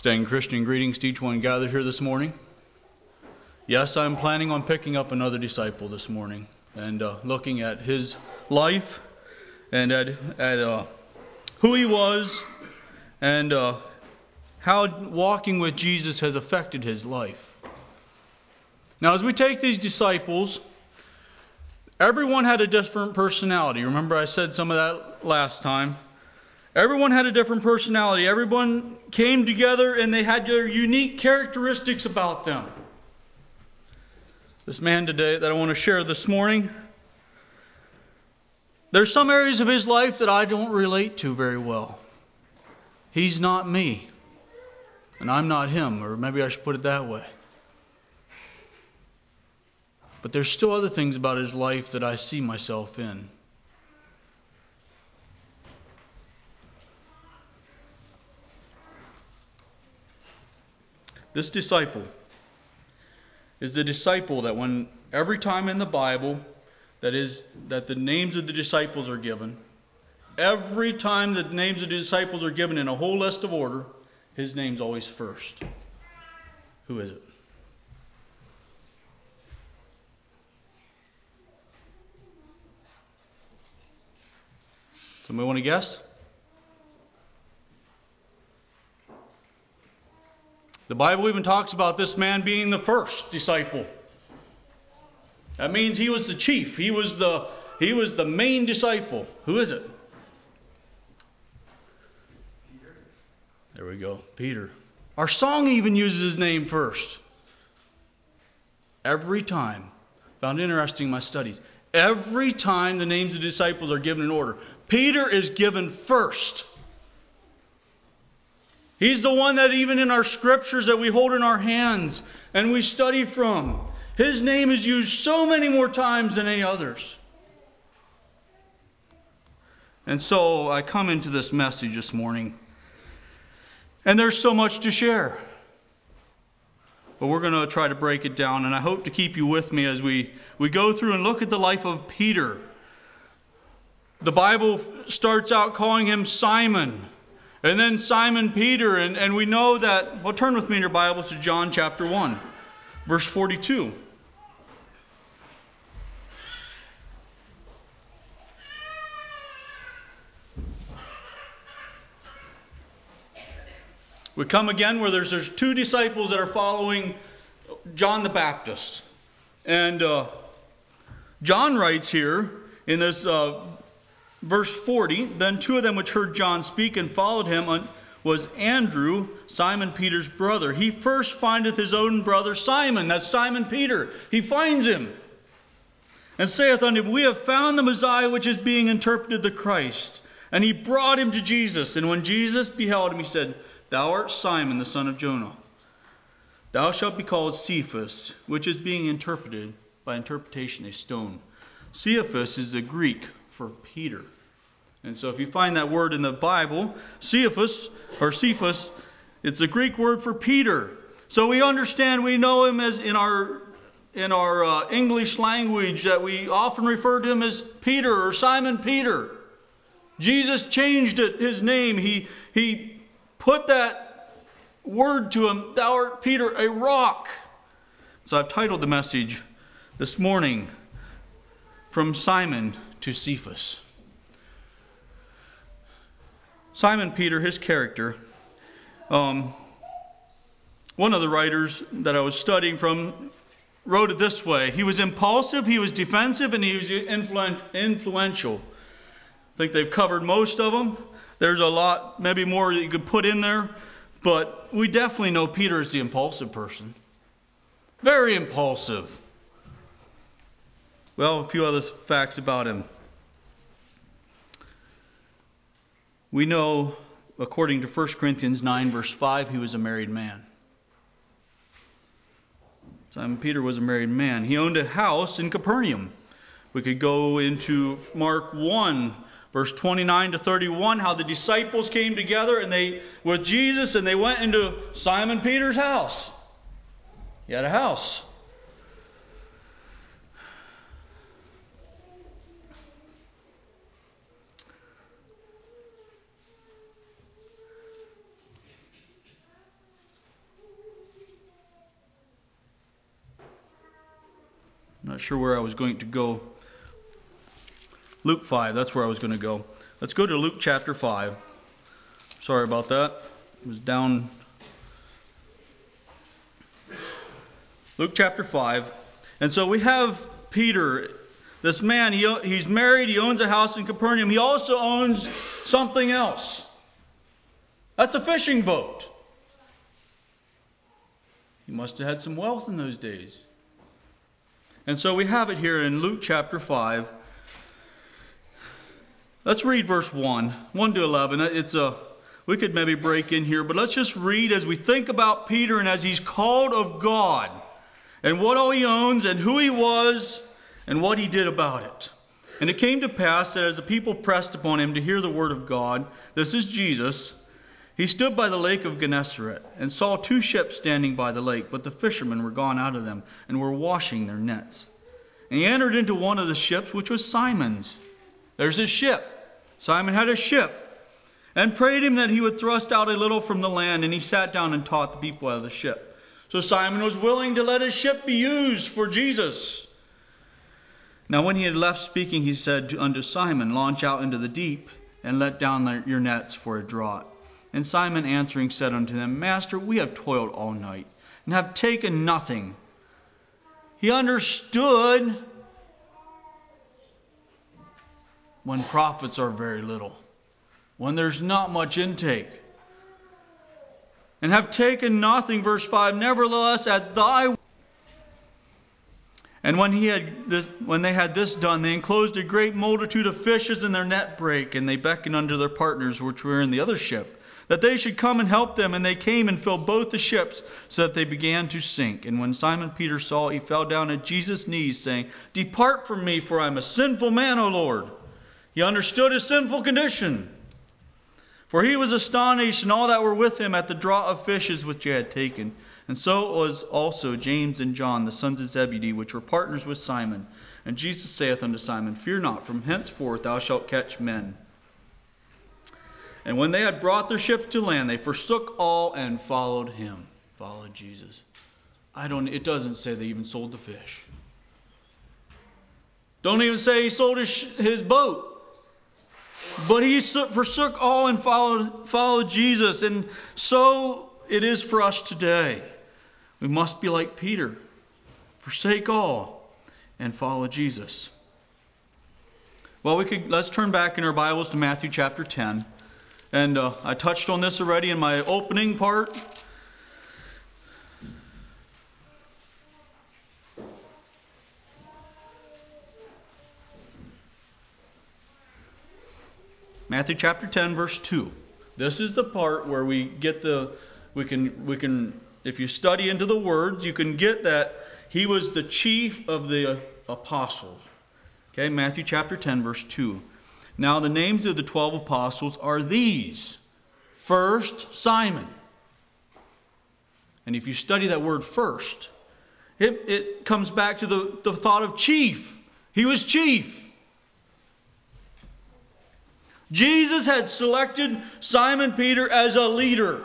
Extend Christian greetings to each one gathered here this morning. Yes, I'm planning on picking up another disciple this morning and looking at his life and at who he was and how walking with Jesus has affected his life. Now, as we take these disciples, everyone had a different personality. Remember I said some of that last time. Everyone had a different personality. Everyone came together and they had their unique characteristics about them. This man today that I want to share this morning, there's some areas of his life that I don't relate to very well. He's not me, and I'm not him, or maybe I should put it that way. But there's still other things about his life that I see myself in. This disciple is the disciple that when every time in the Bible that the names of the disciples are given, every time the names of the disciples are given in a whole list of order, his name's always first. Who is it? Somebody want to guess? The Bible even talks about this man being the first disciple. That means he was the chief. He was the main disciple. Who is it? Peter. There we go. Peter. Our song even uses his name first. Every time. Found interesting in my studies. Every time the names of the disciples are given in order, Peter is given first. He's the one that even in our scriptures that we hold in our hands and we study from, his name is used so many more times than any others. And so I come into this message this morning, and there's so much to share. But we're going to try to break it down, and I hope to keep you with me as we go through and look at the life of Peter. The Bible starts out calling him Simon. And then Simon Peter, and we know that, well, turn with me in your Bibles to John chapter 1, verse 42. We come again where there's two disciples that are following John the Baptist. And John writes here in this verse 40, then two of them which heard John speak and followed him was Andrew, Simon Peter's brother. He first findeth his own brother Simon. That's Simon Peter. He finds him. And saith unto him, we have found the Messiah which is being interpreted the Christ. And he brought him to Jesus. And when Jesus beheld him, he said, thou art Simon, the son of Jonah. Thou shalt be called Cephas, which is being interpreted, by interpretation, a stone. Cephas is the Greek for Peter. And so if you find that word in the Bible, Cephas, it's the Greek word for Peter. So we understand, we know him as in our English language that we often refer to him as Peter or Simon Peter. Jesus changed his name. He put that word to him, thou art Peter, a rock. So I've titled the message this morning, From Simon to Cephas. Simon Peter, his character. One of the writers that I was studying from wrote it this way. He was impulsive, he was defensive, and he was influential. I think they've covered most of them. There's a lot, maybe more that you could put in there. But we definitely know Peter is the impulsive person. Very impulsive. Well, a few other facts about him. We know, according to 1 Corinthians 9, verse 5, he was a married man. Simon Peter was a married man. He owned a house in Capernaum. We could go into Mark 1, verse 29 to 31, how the disciples came together with Jesus and they went into Simon Peter's house. He had a house. Not sure where I was going to go. Luke 5, that's where I was going to go. Let's go to Luke chapter 5. Sorry about that. It was down. Luke chapter 5. And so we have Peter, this man, he's married, he owns a house in Capernaum. He also owns something else. That's a fishing boat. He must have had some wealth in those days. And so we have it here in Luke chapter 5. Let's read verse 1 to 11. We could maybe break in here, but let's just read as we think about Peter and as he's called of God, and what all he owns, and who he was, and what he did about it. And it came to pass that as the people pressed upon him to hear the word of God, this is Jesus, he stood by the lake of Gennesaret, and saw 2 ships standing by the lake, but the fishermen were gone out of them, and were washing their nets. And he entered into one of the ships, which was Simon's. There's his ship. Simon had a ship, and prayed him that he would thrust out a little from the land, and he sat down and taught the people out of the ship. So Simon was willing to let his ship be used for Jesus. Now when he had left speaking, he said unto Simon, Launch out into the deep, and let down your nets for a draught. And Simon answering said unto them, Master, we have toiled all night, and have taken nothing. He understood when profits are very little, when there's not much intake. And have taken nothing, verse 5, nevertheless at thy... And when they had this done, they enclosed a great multitude of fishes, and their net brake, and they beckoned unto their partners which were in the other ship, that they should come and help them. And they came and filled both the ships, so that they began to sink. And when Simon Peter saw, he fell down at Jesus' knees, saying, Depart from me, for I am a sinful man, O Lord. He understood his sinful condition. For he was astonished, and all that were with him, at the draught of fishes which he had taken. And so was also James and John, the sons of Zebedee, which were partners with Simon. And Jesus saith unto Simon, Fear not, from henceforth thou shalt catch men. And when they had brought their ship to land, they forsook all and followed him. Followed Jesus. It doesn't say they even sold the fish. Don't even say he sold his boat. But he forsook all and followed Jesus. And so it is for us today. We must be like Peter. Forsake all and follow Jesus. Well, let's turn back in our Bibles to Matthew chapter 10. And I touched on this already in my opening part. Matthew chapter 10, verse 2. This is the part where we get we can if you study into the words, you can get that he was the chief of the apostles. Okay, Matthew chapter 10, verse 2. Now the names of the 12 apostles are these. First, Simon. And if you study that word first, it comes back to the thought of chief. He was chief. Jesus had selected Simon Peter as a leader.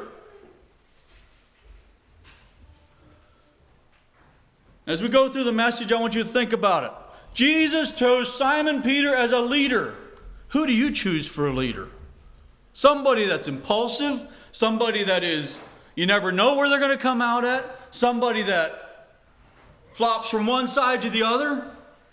As we go through the message, I want you to think about it. Jesus chose Simon Peter as a leader. Who do you choose for a leader? Somebody that's impulsive, somebody that is, you never know where they're going to come out at, somebody that flops from one side to the other.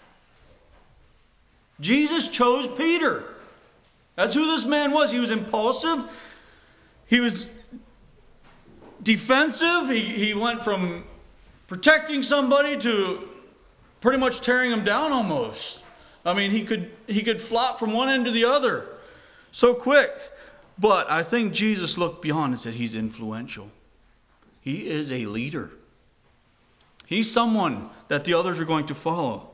Jesus chose Peter. That's who this man was. He was impulsive. He was defensive. He went from protecting somebody to pretty much tearing them down almost. I mean, he could flop from one end to the other so quick. But I think Jesus looked beyond and said he's influential. He is a leader. He's someone that the others are going to follow.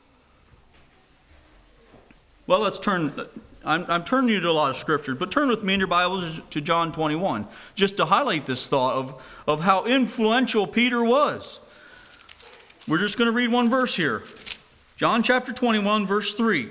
Well, let's turn. I'm turning you to a lot of scriptures, but turn with me in your Bibles to John 21, just to highlight this thought of how influential Peter was. We're just going to read one verse here. John chapter 21, verse 3.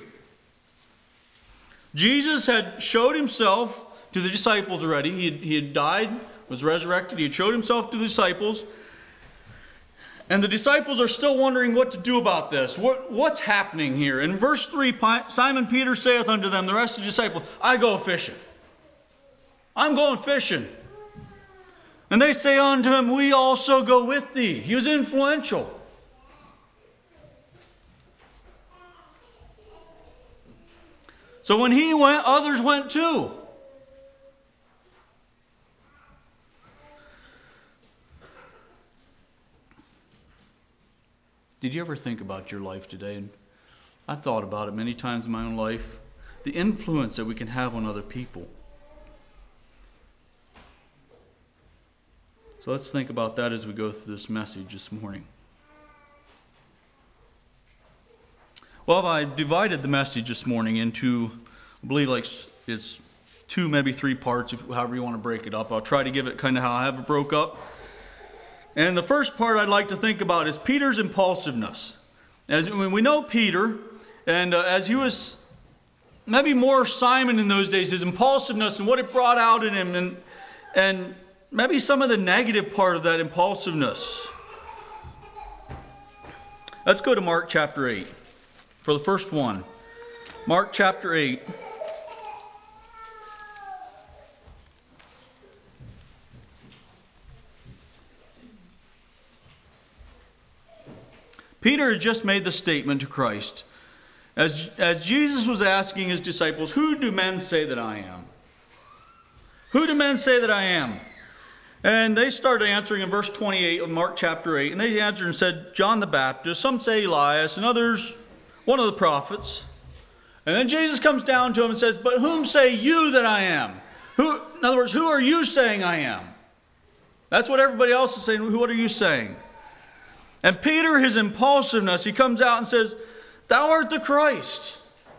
Jesus had showed himself to the disciples already. He had died, was resurrected. He had showed himself to the disciples. And the disciples are still wondering what to do about this. What's happening here? In verse 3, Simon Peter saith unto them, the rest of the disciples, I go fishing. I'm going fishing. And they say unto him, we also go with thee. He was influential. So when he went, others went too. Did you ever think about your life today? And I've thought about it many times in my own life. The influence that we can have on other people. So let's think about that as we go through this message this morning. Well, I divided the message this morning into, I believe, like it's 2, maybe 3 parts, however you want to break it up. I'll try to give it kind of how I have it broke up. And the first part I'd like to think about is Peter's impulsiveness. We know Peter, and as he was maybe more Simon in those days, his impulsiveness and what it brought out in him, and maybe some of the negative part of that impulsiveness. Let's go to Mark chapter 8 for the first one. Mark chapter 8. Peter had just made the statement to Christ. As Jesus was asking his disciples, who do men say that I am? Who do men say that I am? And they started answering in verse 28 of Mark chapter 8. And they answered and said, John the Baptist. Some say Elias, and others, one of the prophets. And then Jesus comes down to him and says, but whom say you that I am? In other words, who are you saying I am? That's what everybody else is saying. What are you saying? And Peter, his impulsiveness, he comes out and says, thou art the Christ.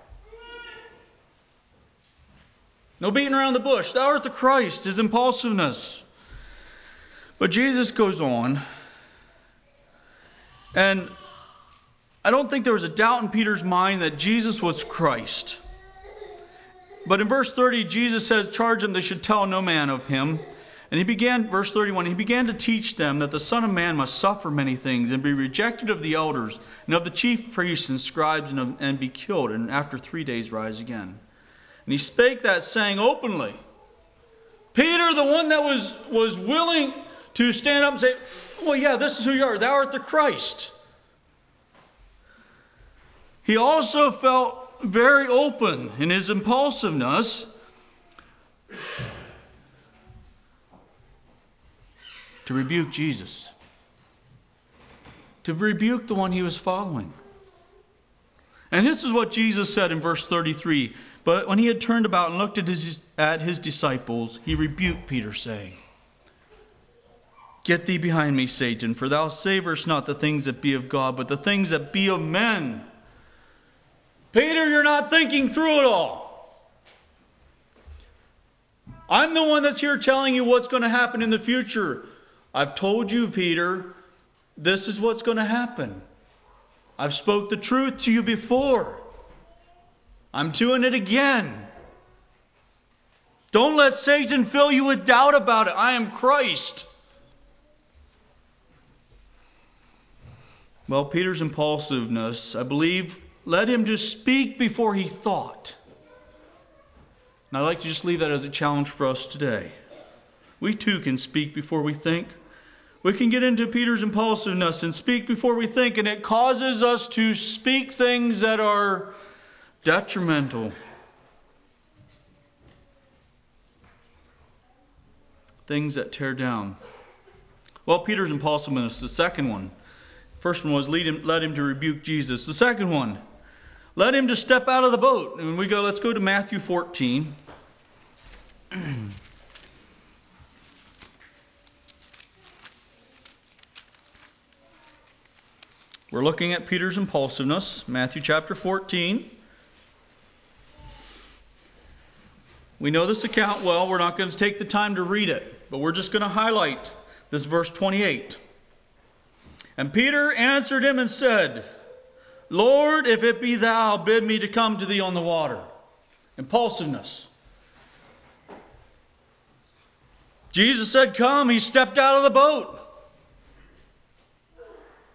No beating around the bush. Thou art the Christ, his impulsiveness. But Jesus goes on. And I don't think there was a doubt in Peter's mind that Jesus was Christ. But in verse 30, Jesus said, charge them they should tell no man of him. And he began, verse 31, he began to teach them that the Son of Man must suffer many things and be rejected of the elders and of the chief priests and scribes and be killed and after 3 days rise again. And he spake that saying openly. Peter, the one that was willing to stand up and say, well, yeah, this is who you are. Thou art the Christ. He also felt very open in his impulsiveness to rebuke Jesus. To rebuke the one he was following. And this is what Jesus said in verse 33. But when he had turned about and looked at his disciples, he rebuked Peter, saying, get thee behind me, Satan, for thou savorest not the things that be of God, but the things that be of men. Peter, you're not thinking through it all. I'm the one that's here telling you what's going to happen in the future. I've told you, Peter, this is what's going to happen. I've spoke the truth to you before. I'm doing it again. Don't let Satan fill you with doubt about it. I am Christ. Well, Peter's impulsiveness, I believe, led him to speak before he thought. And I'd like to just leave that as a challenge for us today. We too can speak before we think. We can get into Peter's impulsiveness and speak before we think, and it causes us to speak things that are detrimental. Things that tear down. Well, Peter's impulsiveness, the second one. First one was led him to rebuke Jesus. The second one, led him to step out of the boat. And let's go to Matthew 14. We're looking at Peter's impulsiveness, Matthew chapter 14. We know this account well. We're not going to take the time to read it, but we're just going to highlight this verse 28. And Peter answered him and said, Lord, if it be thou, bid me to come to thee on the water. Impulsiveness. Jesus said, come. He stepped out of the boat.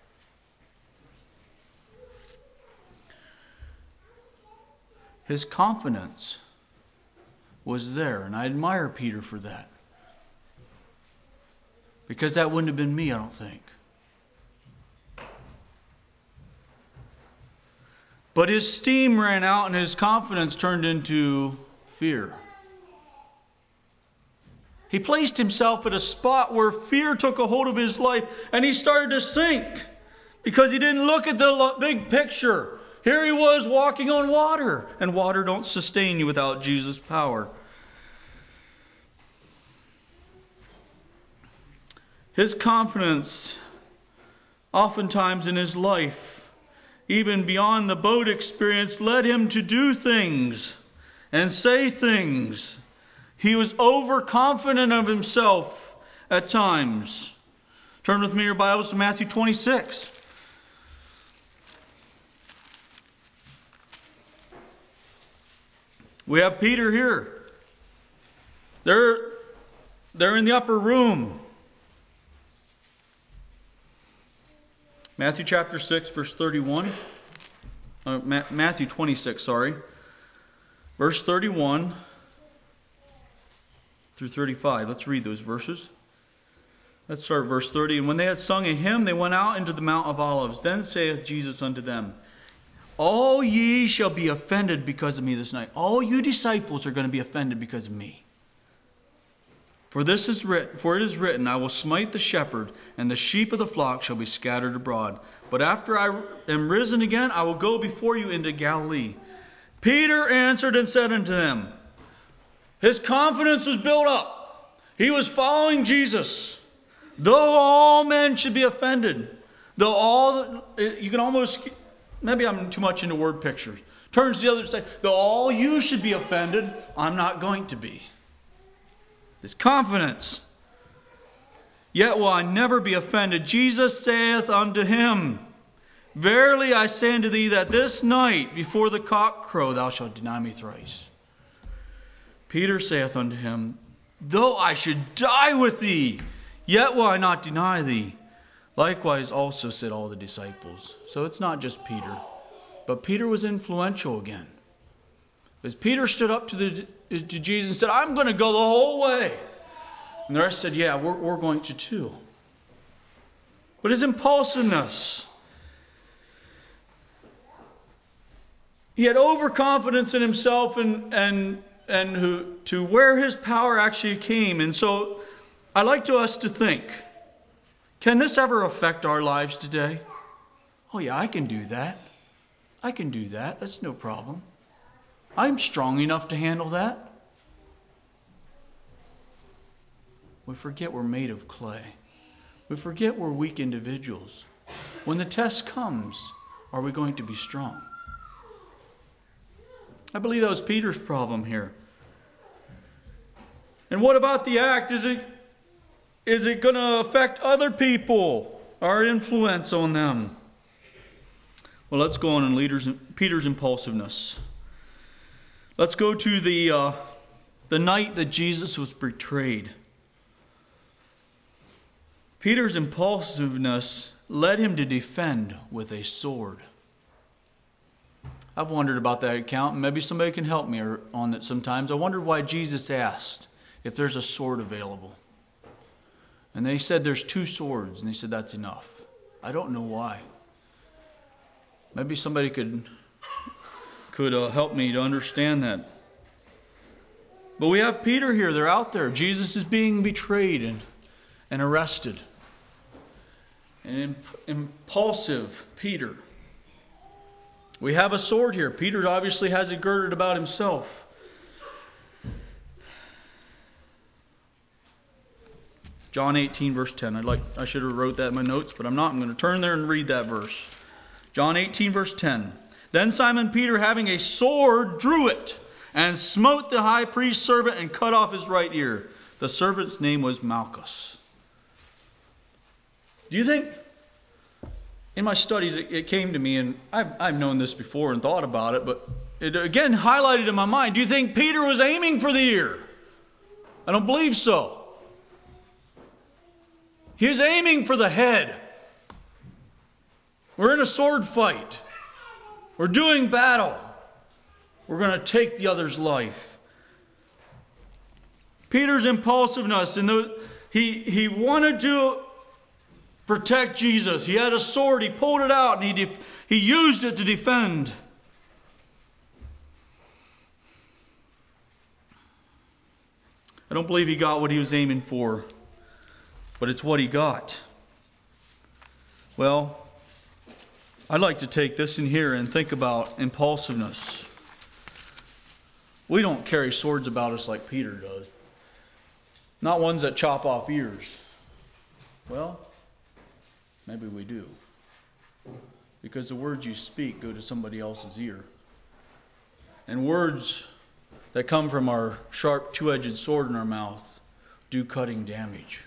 his confidence was there. And I admire Peter for that. Because that wouldn't have been me, I don't think. But his steam ran out and his confidence turned into fear. He placed himself at a spot where fear took a hold of his life and he started to sink because he didn't look at the big picture. Here he was walking on water, and water don't sustain you without Jesus' power. His confidence, oftentimes in his life, even beyond the boat experience, led him to do things and say things. He was overconfident of himself at times. Turn with me your Bibles to Matthew 26. We have Peter here. They're in the upper room. Matthew chapter 6, verse 31. Matthew 26, sorry. Verse 31 through 35. Let's read those verses. Let's start at verse 30. And when they had sung a hymn, they went out into the Mount of Olives. Then saith Jesus unto them, All ye shall be offended because of me this night. All you disciples are going to be offended because of me. For it is written, I will smite the shepherd, and the sheep of the flock shall be scattered abroad. But after I am risen again, I will go before you into Galilee. Peter answered and said unto them, his confidence was built up. He was following Jesus. Though all men should be offended, you can almost, maybe I'm too much into word pictures. Turns to the other side, though all you should be offended, I'm not going to be. His confidence. Yet will I never be offended. Jesus saith unto him, Verily I say unto thee that this night before the cock crow thou shalt deny me thrice. Peter saith unto him, Though I should die with thee, yet will I not deny thee. Likewise also said all the disciples. So it's not just Peter. But Peter was influential again. As Peter stood up to Jesus and said, I'm going to go the whole way. And the rest said, yeah, we're going to too. But his impulsiveness. He had overconfidence in himself and to where his power actually came. And so I'd like us to think, can this ever affect our lives today? Oh yeah, I can do that. I can do that. That's no problem. I'm strong enough to handle that. We forget we're made of clay. We forget we're weak individuals. When the test comes, are we going to be strong? I believe that was Peter's problem here. And what about the act? Is it going to affect other people? Our influence on them? Well, let's go on in Peter's impulsiveness. Let's go to the night that Jesus was betrayed. Peter's impulsiveness led him to defend with a sword. I've wondered about that account, and maybe somebody can help me on it sometimes. I wondered why Jesus asked if there's a sword available. And they said there's 2 swords, and he said that's enough. I don't know why. Maybe somebody could help me to understand that. But we have Peter here. They're out there. Jesus is being betrayed and arrested. An impulsive Peter. We have a sword here. Peter obviously has it girded about himself. John 18, verse 10. I should have wrote that in my notes, but I'm not. I'm going to turn there and read that verse. John 18, verse 10. Then Simon Peter, having a sword, drew it, and smote the high priest's servant, and cut off his right ear. The servant's name was Malchus. Do you think, in my studies, it came to me, and I've known this before and thought about it, but it again highlighted in my mind. Do you think Peter was aiming for the ear? I don't believe so. He was aiming for the head. We're in a sword fight. We're doing battle. We're going to take the other's life. Peter's impulsiveness, and he wanted to protect Jesus. He had a sword. He pulled it out and he used it to defend. I don't believe he got what he was aiming for, but it's what he got. Well, I'd like to take this in here and think about impulsiveness. We don't carry swords about us like Peter does. Not ones that chop off ears. Well, maybe we do. Because the words you speak go to somebody else's ear. And words that come from our sharp two-edged sword in our mouth do cutting damage.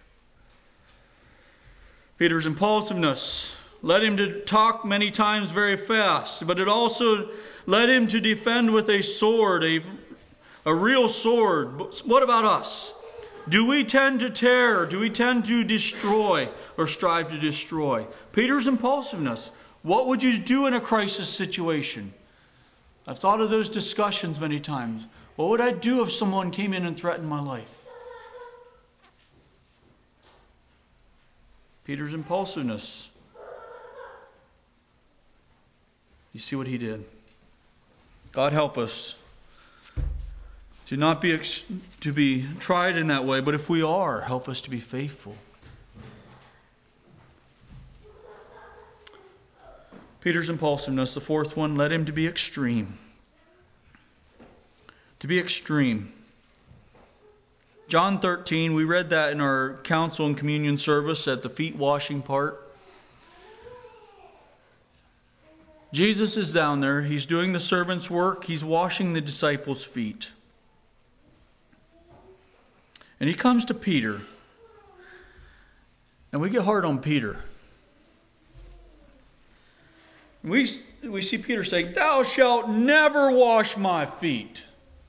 Peter's impulsiveness led him to talk many times very fast, but it also led him to defend with a sword, a real sword. What about us? Do we tend to tear? Do we tend to destroy or strive to destroy? Peter's impulsiveness. What would you do in a crisis situation? I've thought of those discussions many times. What would I do if someone came in and threatened my life? Peter's impulsiveness. You see what he did. God help us to not be tried in that way, but if we are, help us to be faithful. Peter's impulsiveness, the fourth one, led him to be extreme. To be extreme. John 13, we read that in our council and communion service at the feet washing part. Jesus is down there. He's doing the servant's work. He's washing the disciples' feet. And he comes to Peter. And we get hard on Peter. We see Peter saying, "Thou shalt never wash my feet."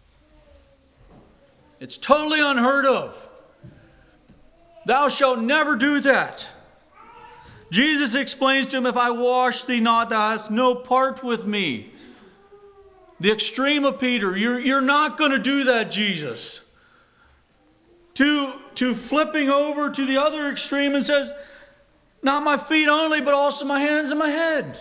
It's totally unheard of. Thou shalt never do that. Jesus explains to him, "If I wash thee not, thou hast no part with me." The extreme of Peter. You're not going to do that, Jesus. To flipping over to the other extreme and says, "Not my feet only, but also my hands and my head."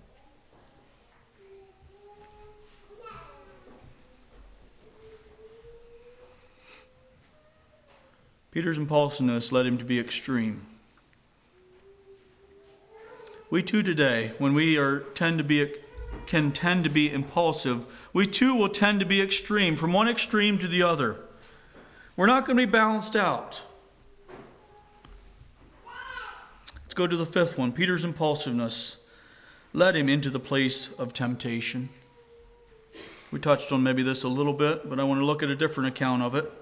Peter's impulsiveness led him to be extreme. We too today, when we can tend to be impulsive, we too will tend to be extreme, from one extreme to the other. We're not going to be balanced out. Let's go to the fifth one. Peter's impulsiveness led him into the place of temptation. We touched on maybe this a little bit, but I want to look at a different account of it.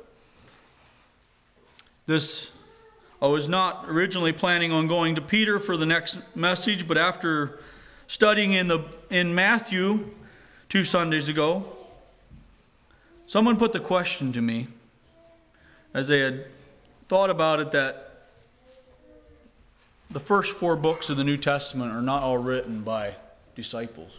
I was not originally planning on going to Peter for the next message, but after studying in Matthew 2 Sundays ago, someone put the question to me as they had thought about it that the first 4 books of the New Testament are not all written by disciples.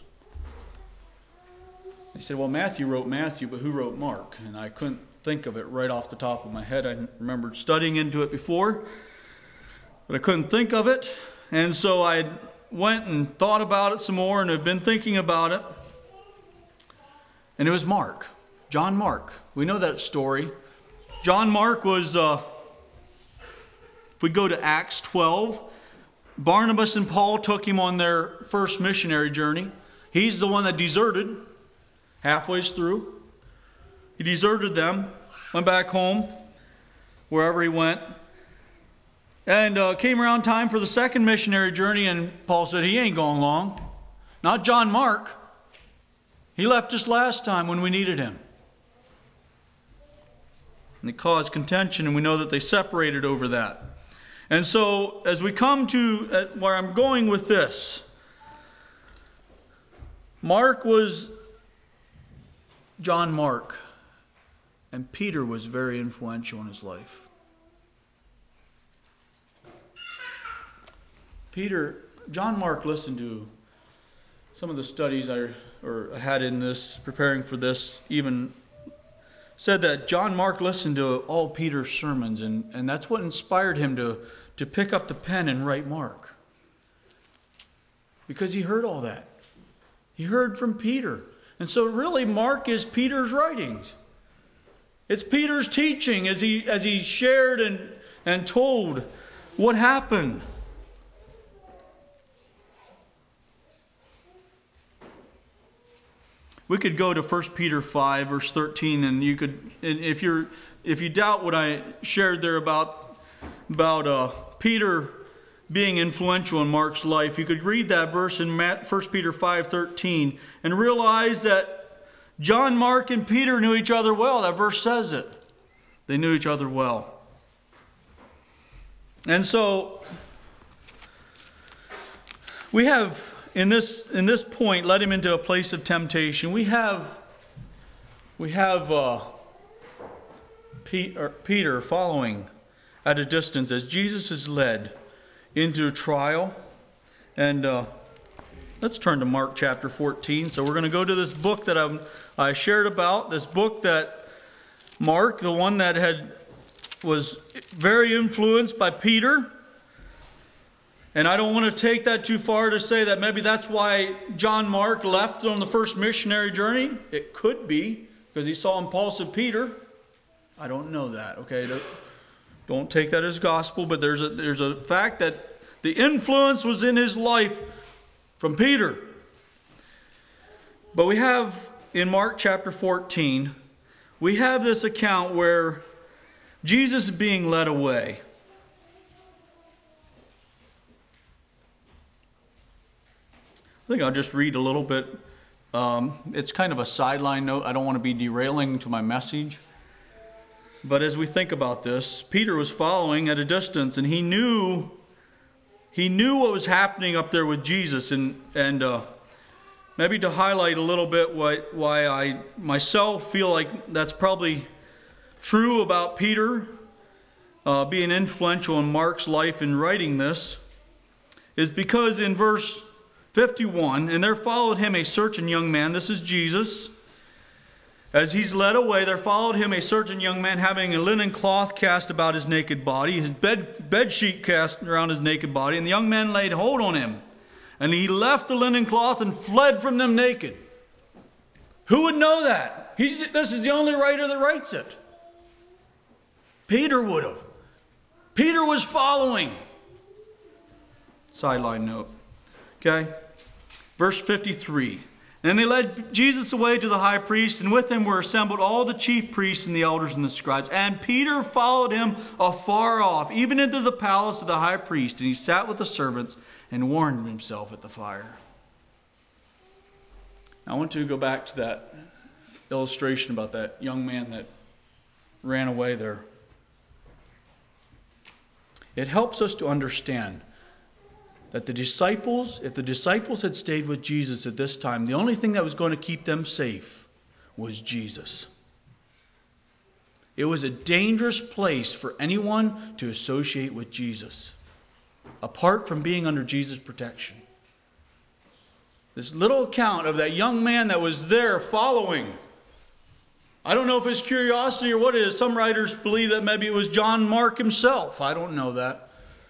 They said, "Well, Matthew wrote Matthew, but who wrote Mark?" And I couldn't think of it right off the top of my head. I remembered studying into it before, but I couldn't think of it. And so I went and thought about it some more and have been thinking about it. And it was Mark. John Mark. We know that story. John Mark was, if we go to Acts 12, Barnabas and Paul took him on their first missionary journey. He's the one that deserted halfway through. He deserted them, went back home, wherever he went, and came around time for the second missionary journey, and Paul said, "He ain't going long." Not John Mark. He left us last time when we needed him. And it caused contention, and we know that they separated over that. And so, as we come to where I'm going with this, Mark was John Mark. And Peter was very influential in his life. John Mark listened to some of the studies I had in this, preparing for this, even said that John Mark listened to all Peter's sermons, and that's what inspired him to pick up the pen and write Mark. Because he heard all that. He heard from Peter. And so really Mark is Peter's writings. It's Peter's teaching as he shared and told what happened. We could go to 1 Peter 5, verse 13, and you could, if you doubt what I shared there about Peter being influential in Mark's life, you could read that verse in 1 Peter 5:13 and realize that John, Mark, and Peter knew each other well. That verse says it. They knew each other well. And so we have in this point led him into a place of temptation. We have Peter following at a distance as Jesus is led into a trial. And let's turn to Mark chapter 14. So we're going to go to this book that I shared about. This book that Mark, the one that was very influenced by Peter. And I don't want to take that too far to say that maybe that's why John Mark left on the first missionary journey. It could be, because he saw impulsive Peter. I don't know that, okay? Don't take that as gospel, but there's a fact that the influence was in his life from Peter. But we have, in Mark chapter 14, we have this account where Jesus is being led away. I think I'll just read a little bit. It's kind of a sideline note. I don't want to be derailing to my message. But as we think about this, Peter was following at a distance, and he knew what was happening up there with Jesus. And maybe to highlight a little bit why I myself feel like that's probably true about Peter being influential in Mark's life in writing this, is because in verse 51, and there followed him a certain young man. This is Jesus. As he's led away, there followed him a certain young man having a linen cloth cast about his naked body, his bed sheet cast around his naked body, and the young man laid hold on him. And he left the linen cloth and fled from them naked. Who would know that? This is the only writer that writes it. Peter would have. Peter was following. Sideline note. Okay? Verse 53. And they led Jesus away to the high priest, and with him were assembled all the chief priests and the elders and the scribes. And Peter followed him afar off, even into the palace of the high priest. And he sat with the servants and warmed himself at the fire. Now, I want to go back to that illustration about that young man that ran away there. It helps us to understand that if the disciples had stayed with Jesus at this time, the only thing that was going to keep them safe was Jesus. It was a dangerous place for anyone to associate with Jesus, apart from being under Jesus' protection. This little account of that young man that was there following. I don't know if it's curiosity or what it is. Some writers believe that maybe it was John Mark himself. I don't know that.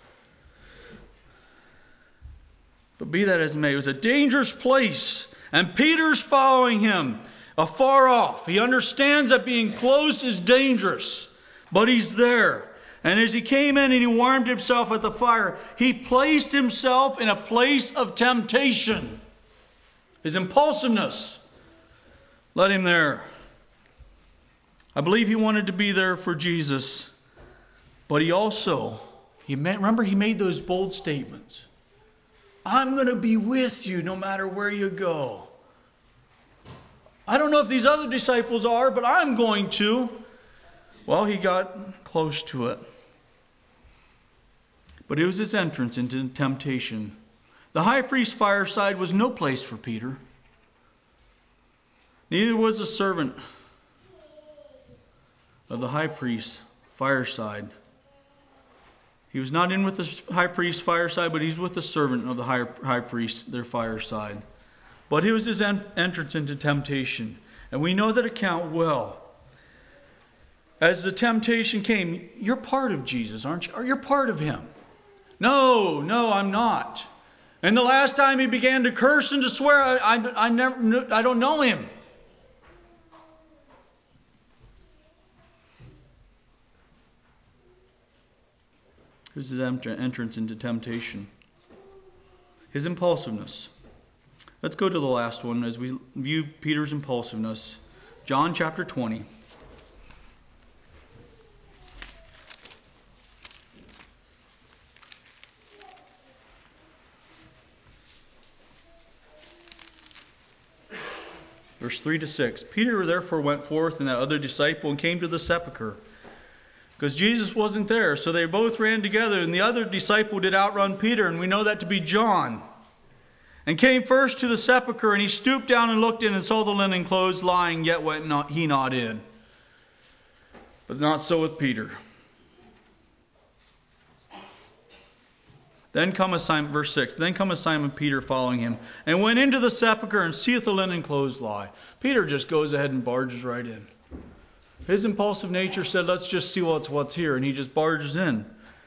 But be that as it may, it was a dangerous place. And Peter's following him afar off. He understands that being close is dangerous. But he's there. And as he came in and he warmed himself at the fire, he placed himself in a place of temptation. His impulsiveness led him there. I believe he wanted to be there for Jesus. But he also, remember he made those bold statements. I'm going to be with you no matter where you go. I don't know if these other disciples are, but I'm going to. Well, he got close to it. But it was his entrance into temptation. The high priest's fireside was no place for Peter. Neither was the servant of the high priest's fireside. He was not in with the high priest's fireside, but he's with the servant of the high priest, their fireside. But it was his entrance into temptation. And we know that account well. As the temptation came, you're part of Jesus, aren't you? Or you're part of Him. No, I'm not. And the last time he began to curse and to swear, I don't know Him. Here's his entrance into temptation. His impulsiveness. Let's go to the last one as we view Peter's impulsiveness. John chapter 20. Verse 3 to 6. Peter therefore went forth and that other disciple and came to the sepulchre. Because Jesus wasn't there. So they both ran together. And the other disciple did outrun Peter. And we know that to be John. And came first to the sepulchre. And he stooped down and looked in and saw the linen clothes lying. Yet went he not in. But not so with Peter. Then cometh Simon, verse 6. Then cometh Simon Peter following him. And went into the sepulchre and seeth the linen clothes lie. Peter just goes ahead and barges right in. His impulsive nature said, let's just see what's here. And he just barges in.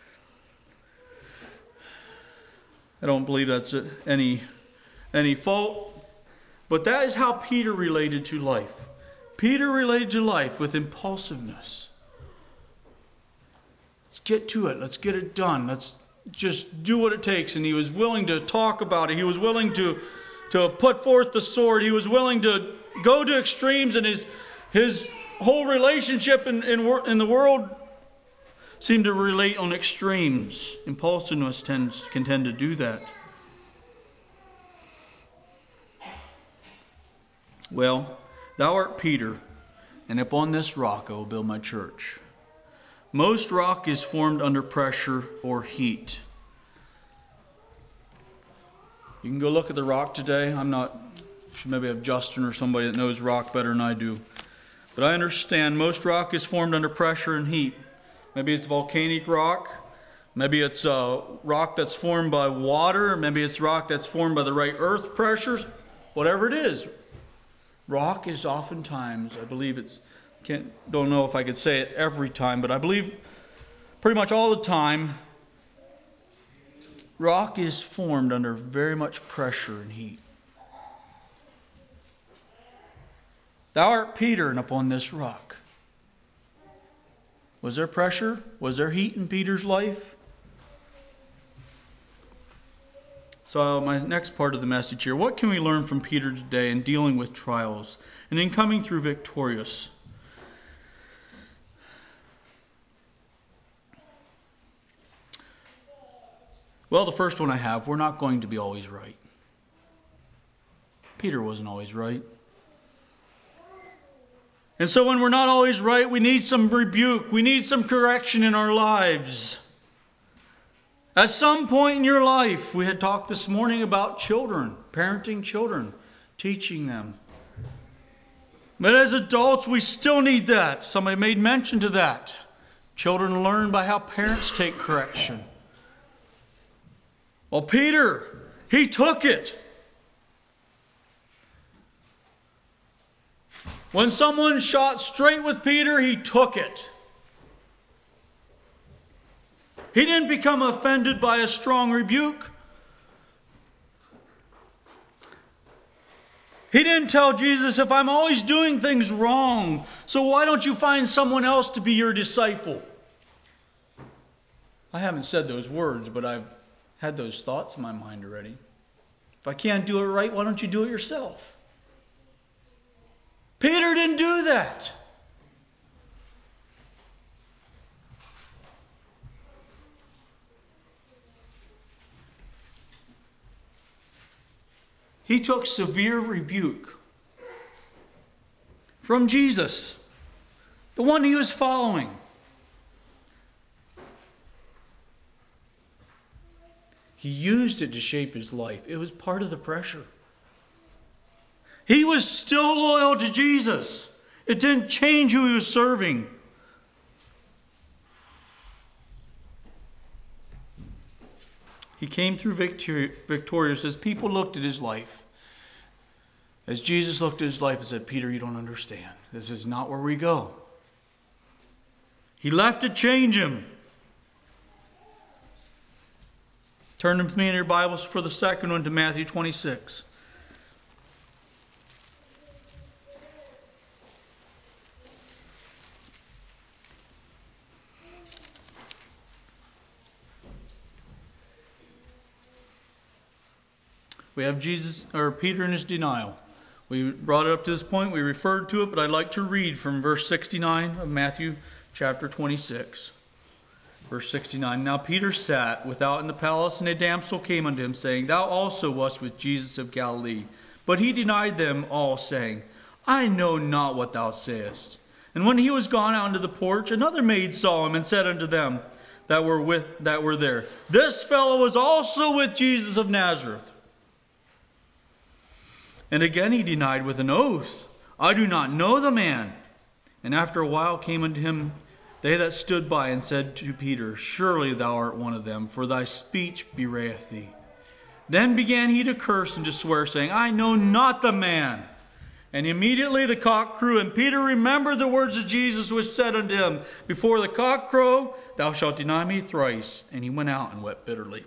I don't believe that's any fault. But that is how Peter related to life. Peter related to life with impulsiveness. Let's get to it. Let's get it done. Let's just do what it takes. And he was willing to talk about it. He was willing to put forth the sword. He was willing to go to extremes. And his whole relationship in the world seemed to relate on extremes. Impulsiveness can tend to do that. Well, thou art Peter, and upon this rock I will build my church. Most rock is formed under pressure or heat. You can go look at the rock today. Maybe I have Justin or somebody that knows rock better than I do. But I understand most rock is formed under pressure and heat. Maybe it's volcanic rock. Maybe it's rock that's formed by water. Maybe it's rock that's formed by the right earth pressures. Whatever it is. Rock is oftentimes, I believe don't know if I could say it every time, but I believe pretty much all the time, rock is formed under very much pressure and heat. Thou art Peter, and upon this rock. Was there pressure? Was there heat in Peter's life? So my next part of the message here, what can we learn from Peter today in dealing with trials and in coming through victorious? Well, the first one I have, we're not going to be always right. Peter wasn't always right. And so when we're not always right, we need some rebuke. We need some correction in our lives. At some point in your life, we had talked this morning about children, parenting children, teaching them. But as adults, we still need that. Somebody made mention to that. Children learn by how parents take correction. Well, Peter, he took it. When someone shot straight with Peter, he took it. He didn't become offended by a strong rebuke. He didn't tell Jesus, if I'm always doing things wrong, so why don't you find someone else to be your disciple? I haven't said those words, but I've had those thoughts in my mind already. If I can't do it right, why don't you do it yourself? Peter didn't do that. He took severe rebuke from Jesus, the one he was following. He used it to shape his life. It was part of the pressure. He was still loyal to Jesus. It didn't change who he was serving. He came through victorious as people looked at his life. As Jesus looked at his life and said, Peter, you don't understand. This is not where we go. He left to change him. Turn with me in your Bibles for the second one to Matthew 26. We have Peter in his denial. We brought it up to this point. We referred to it, but I'd like to read from verse 69 of Matthew chapter 26. Verse 69. Now Peter sat without in the palace, and a damsel came unto him, saying, Thou also wast with Jesus of Galilee. But he denied them all, saying, I know not what thou sayest. And when he was gone out into the porch, another maid saw him, and said unto them that were there, This fellow was also with Jesus of Nazareth. And again he denied with an oath, I do not know the man. And after a while came unto him they that stood by, and said to Peter, Surely thou art one of them, for thy speech bewrayeth thee. Then began he to curse and to swear, saying, I know not the man. And immediately the cock crew, and Peter remembered the words of Jesus, which said unto him, Before the cock crow, thou shalt deny me thrice. And he went out and wept bitterly.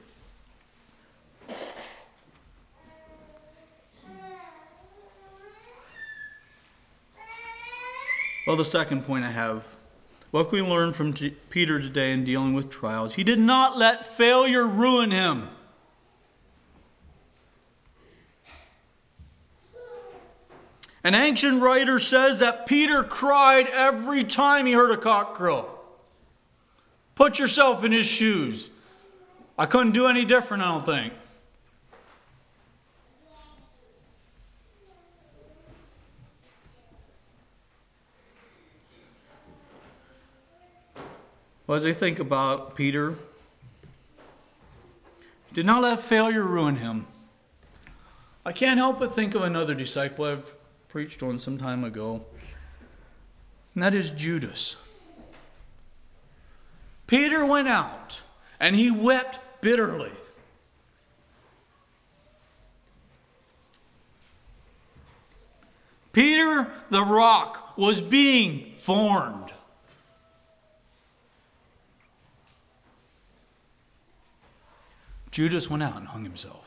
Well, the second point I have, what can we learn from Peter today in dealing with trials? He did not let failure ruin him. An ancient writer says that Peter cried every time he heard a cock crow. Put yourself in his shoes. I couldn't do any different, I don't think. Well, as I think about Peter, he did not let failure ruin him. I can't help but think of another disciple I've preached on some time ago, and that is Judas. Peter went out, and he wept bitterly. Peter, the rock, was being formed. Judas went out and hung himself.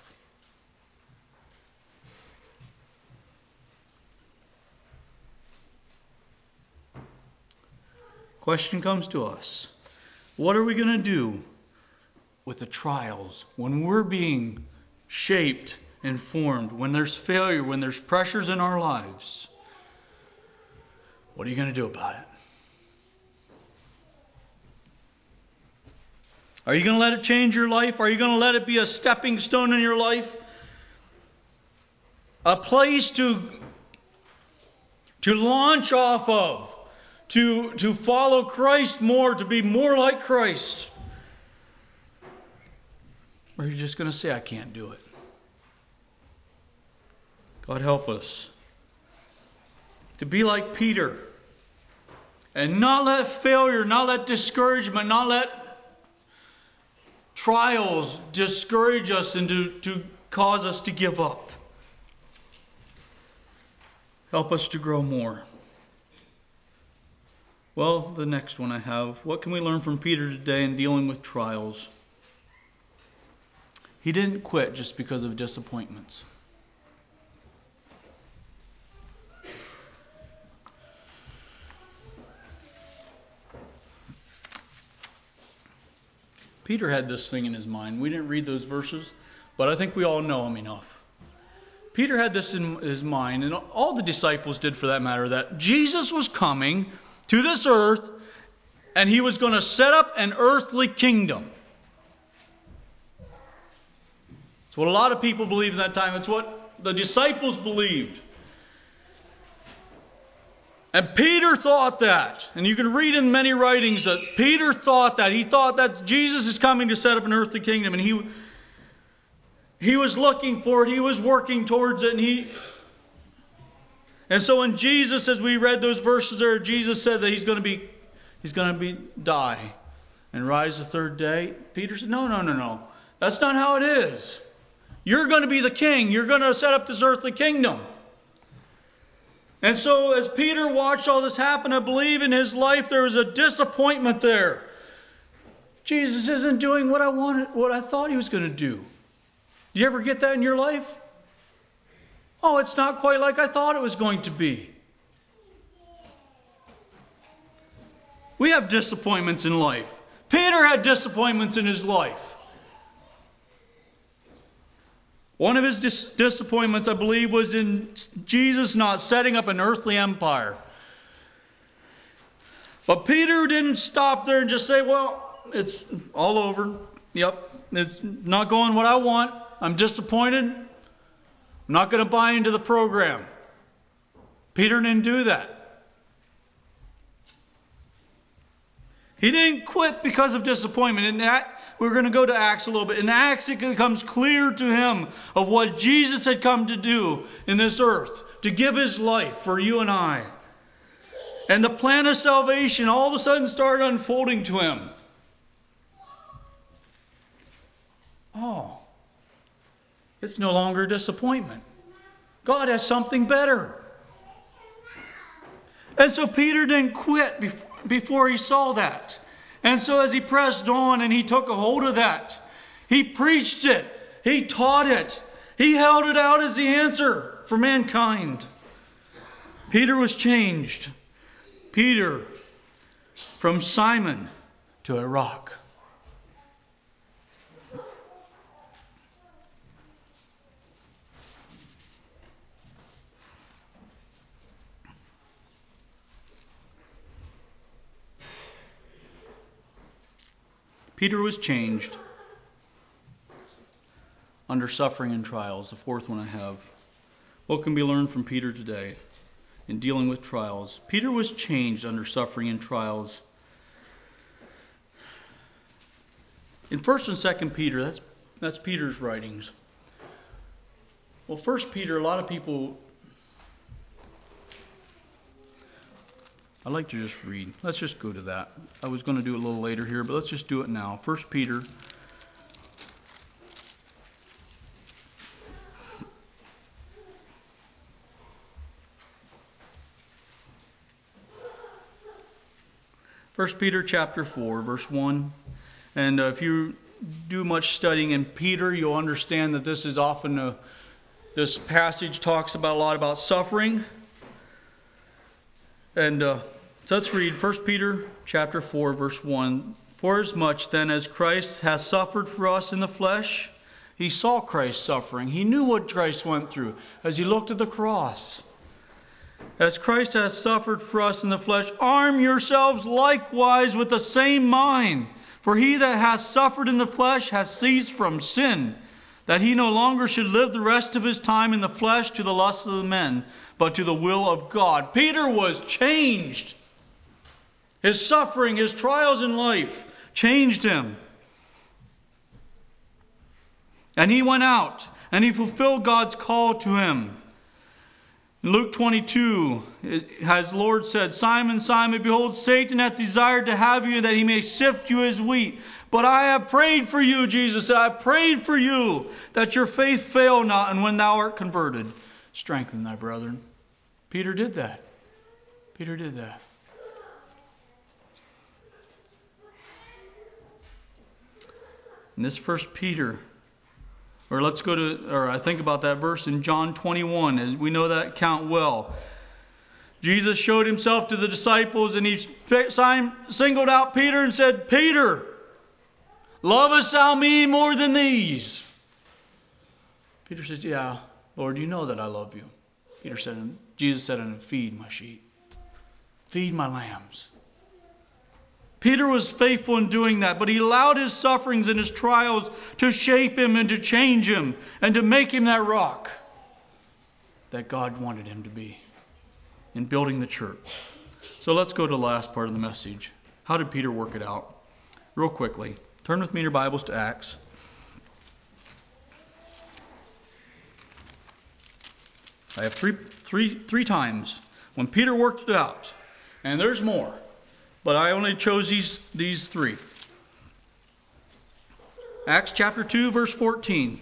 Question comes to us. What are we going to do with the trials when we're being shaped and formed, when there's failure, when there's pressures in our lives? What are you going to do about it? Are you going to let it change your life? Are you going to let it be a stepping stone in your life? A place to launch off of, to follow Christ more, to be more like Christ? Or are you just going to say, I can't do it? God help us to be like Peter and not let failure, not let discouragement, not let trials discourage us and to cause us to give up. Help us to grow more. Well, the next one I have, what can we learn from Peter today in dealing with trials? He didn't quit just because of disappointments. Peter had this thing in his mind. We didn't read those verses, but I think we all know them enough. Peter had this in his mind, and all the disciples did for that matter, that Jesus was coming to this earth, and he was going to set up an earthly kingdom. It's what a lot of people believed in that time. It's what the disciples believed. And Peter thought that. And you can read in many writings that Peter thought that. He thought that Jesus is coming to set up an earthly kingdom. And he was looking for it. He was working towards it. And so when Jesus, as we read those verses there, Jesus said that he's going to die and rise the third day. Peter said, no. That's not how it is. You're going to be the king. You're going to set up this earthly kingdom. And so as Peter watched all this happen, I believe in his life there was a disappointment there. Jesus isn't doing what I thought he was going to do. Do you ever get that in your life? Oh, it's not quite like I thought it was going to be. We have disappointments in life. Peter had disappointments in his life. One of his disappointments, I believe, was in Jesus not setting up an earthly empire. But Peter didn't stop there and just say, well, it's all over. Yep, it's not going what I want. I'm disappointed. I'm not going to buy into the program. Peter didn't do that. He didn't quit because of disappointment. In that, we're going to go to Acts a little bit. In Acts, it becomes clear to him of what Jesus had come to do in this earth, to give his life for you and I. And the plan of salvation all of a sudden started unfolding to him. Oh, it's no longer disappointment. God has something better. And so Peter didn't quit before he saw that. And so as he pressed on and he took a hold of that, he preached it, he taught it, he held it out as the answer for mankind. Peter was changed. Peter from Simon to a rock. Peter was changed under suffering and trials. The fourth one I have. What can be learned from Peter today in dealing with trials? Peter was changed under suffering and trials. In 1st and 2nd Peter, that's Peter's writings. Well, 1 Peter, a lot of people... I'd like to just read. Let's just go to that. I was going to do it a little later here, but let's just do it now. 1 Peter. First Peter chapter 4, verse 1. And if you do much studying in Peter, you'll understand that this is often this passage talks about a lot about suffering. And so let's read 1 Peter chapter 4, verse 1. Forasmuch then as Christ has suffered for us in the flesh, he saw Christ's suffering. He knew what Christ went through as he looked at the cross. As Christ has suffered for us in the flesh, arm yourselves likewise with the same mind. For he that has suffered in the flesh has ceased from sin, that he no longer should live the rest of his time in the flesh to the lusts of the men, but to the will of God. Peter was changed. His suffering, his trials in life changed him. And he went out and he fulfilled God's call to him. In Luke 22, as the Lord said, Simon, Simon, behold, Satan hath desired to have you that he may sift you as wheat. But I have prayed for you, Jesus said, I have prayed for you that your faith fail not, and when thou art converted, strengthen thy brethren. Peter did that. Peter did that. And this 1 Peter, or let's go to, or I think about that verse in John 21, as we know that account well. Jesus showed himself to the disciples and he singled out Peter and said, Peter, lovest thou me more than these? Peter says, yeah, Lord, you know that I love you. Jesus said, and feed my sheep. Feed my lambs. Peter was faithful in doing that, but he allowed his sufferings and his trials to shape him and to change him and to make him that rock that God wanted him to be in building the church. So let's go to the last part of the message. How did Peter work it out? Real quickly. Turn with me in your Bibles to Acts. I have three times when Peter worked it out. And there's more. But I only chose these three. Acts chapter 2, verse 14.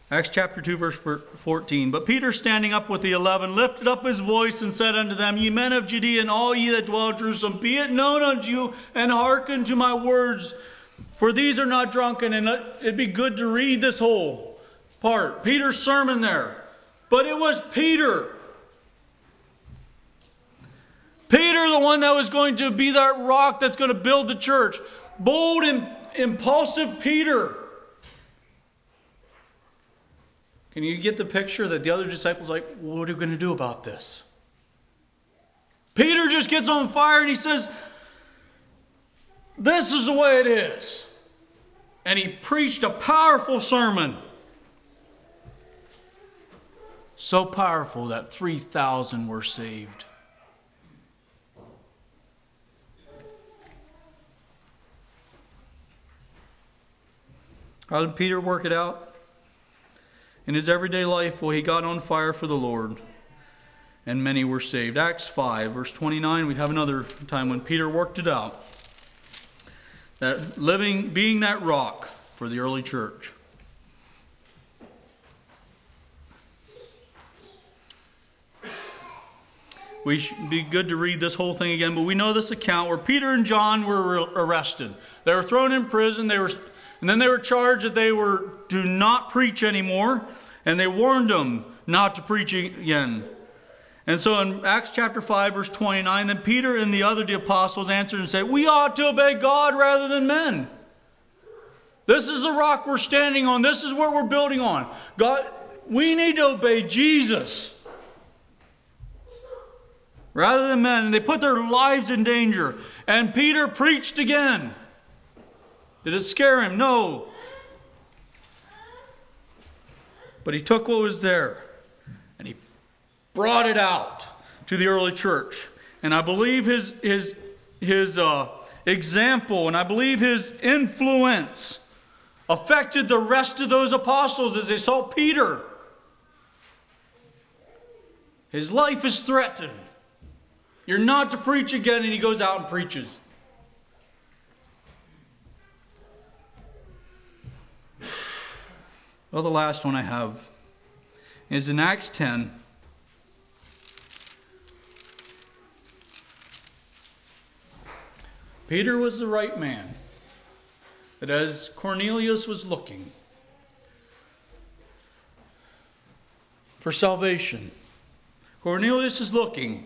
Acts chapter 2, verse 14. But Peter, standing up with the 11, lifted up his voice and said unto them, Ye men of Judea, and all ye that dwell in Jerusalem, be it known unto you, and hearken to my words. For these are not drunken. And it'd be good to read this whole part. Peter's sermon there. But it was Peter. Peter, the one that was going to be that rock that's going to build the church. Bold and impulsive Peter. Can you get the picture that the other disciples are like, what are we going to do about this? Peter just gets on fire and he says, this is the way it is. And he preached a powerful sermon. So powerful that 3,000 were saved. How did Peter work it out? In his everyday life, well, he got on fire for the Lord, and many were saved. Acts 5, verse 29, we have another time when Peter worked it out. That being that rock for the early church. We should be good to read this whole thing again, but we know this account where Peter and John were arrested. They were thrown in prison, and then they were charged that they were to not preach anymore. And they warned them not to preach again. And so in Acts chapter 5, verse 29, then Peter and the other apostles answered and said, we ought to obey God rather than men. This is the rock we're standing on. This is what we're building on. God, we need to obey Jesus rather than men. And they put their lives in danger. And Peter preached again. Did it scare him? No. But he took what was there and he brought it out to the early church. And I believe his example and I believe his influence affected the rest of those apostles as they saw Peter. His life is threatened. You're not to preach again, and he goes out and preaches. Well, the last one I have is in Acts 10. Peter was the right man. That as Cornelius was looking for salvation, Cornelius is looking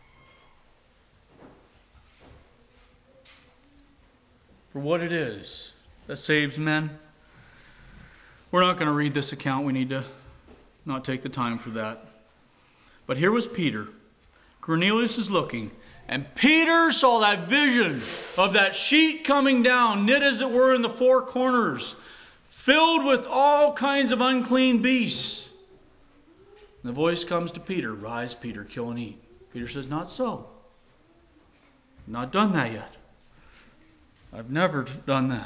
for what it is that saves men. We're not going to read this account. We need to not take the time for that. But here was Peter. Cornelius is looking. And Peter saw that vision of that sheet coming down, knit as it were in the four corners, filled with all kinds of unclean beasts. And the voice comes to Peter, rise, Peter, kill and eat. Peter says, not so. I've not done that yet. I've never done that.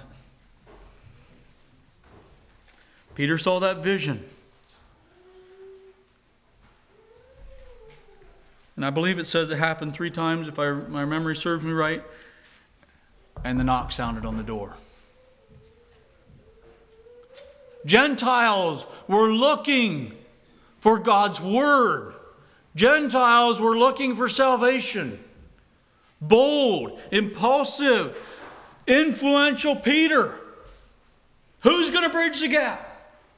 Peter saw that vision. And I believe it says it happened 3 times, if my memory serves me right. And the knock sounded on the door. Gentiles were looking for God's Word. Gentiles were looking for salvation. Bold, impulsive, influential Peter. Who's going to bridge the gap?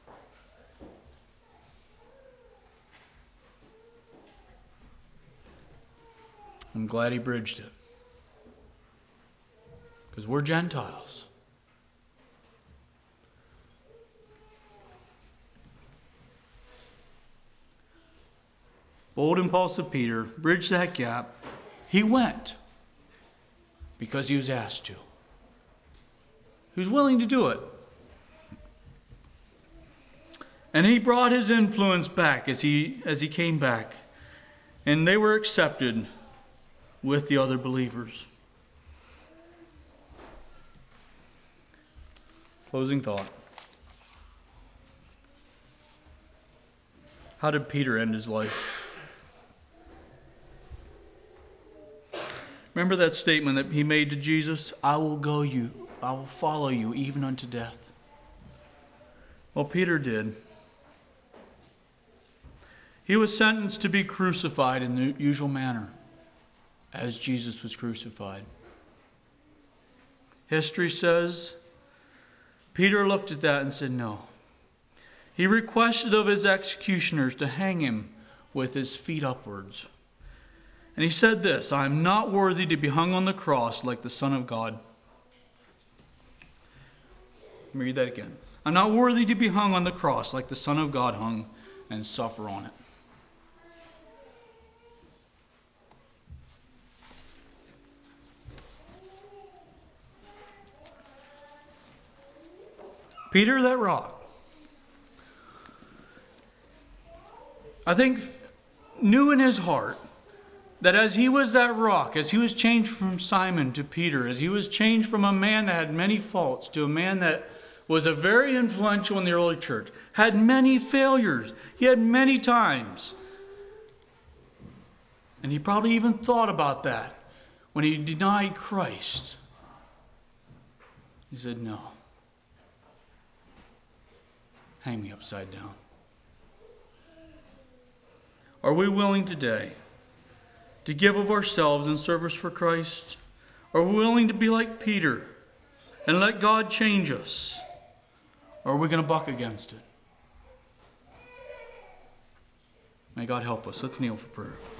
I'm glad he bridged it. Because we're Gentiles. Bold, impulsive Peter bridged that gap. He went because he was asked to. He was willing to do it. And he brought his influence back as he came back. And they were accepted with the other believers. Closing thought. How did Peter end his life? Remember that statement that he made to Jesus? I will follow you even unto death. Well, Peter did. He was sentenced to be crucified in the usual manner, as Jesus was crucified. History says Peter looked at that and said no. He requested of his executioners to hang him with his feet upwards. And he said this, "I am not worthy to be hung on the cross like the Son of God." Let me read that again. "I'm not worthy to be hung on the cross like the Son of God hung and suffer on it." Peter, that rock, I think, knew in his heart that as he was that rock, as he was changed from Simon to Peter, as he was changed from a man that had many faults to a man that was a very influential in the early church, had many failures, he had many times. And he probably even thought about that when he denied Christ. He said, "No. Hang me upside down." Are we willing today to give of ourselves in service for Christ? Are we willing to be like Peter and let God change us? Or are we going to buck against it? May God help us. Let's kneel for prayer.